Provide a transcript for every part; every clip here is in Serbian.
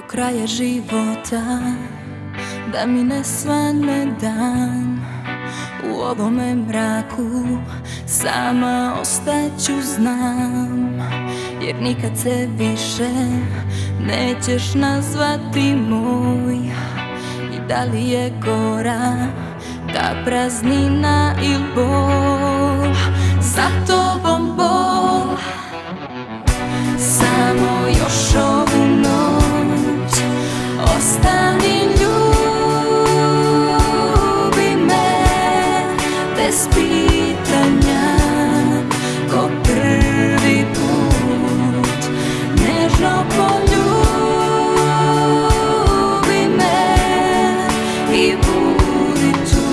kraja života, da mi ne svane dan. U ovome mraku sama ostaću, znam, jer nikad se više nećeš nazvati moj. I da li je gora ta praznina il bol, za tobom bol. Samo još ovu noć ostani, ljubi me bez pitanja, ko prvi put. Nežno poljubi me i budi tu.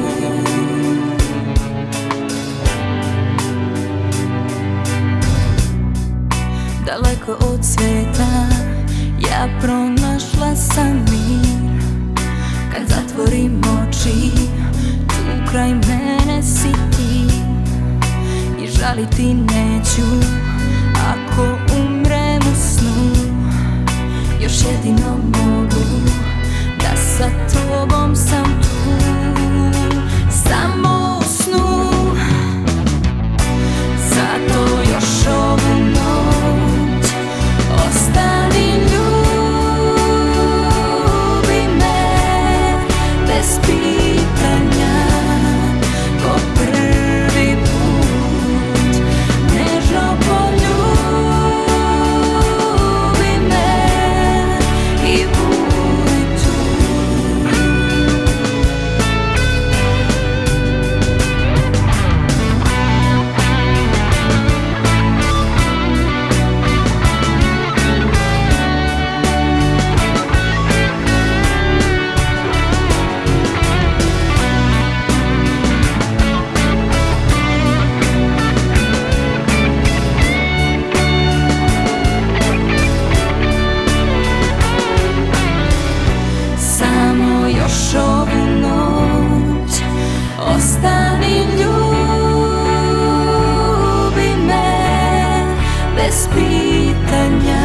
Daleko od sveta ja pronašla sam mir, kad zatvorim oči tu kraj mene si ti. I žaliti neću ako umrem u snu, još jedino mogu da sa tobom sam tu. Samo u snu, zato još ovu noć ostani, ljubi me bez pitanja, ko prvi put. Nežno poljubi me i budi tu. Još ovu noć ostani, ljubi me bez pitanja.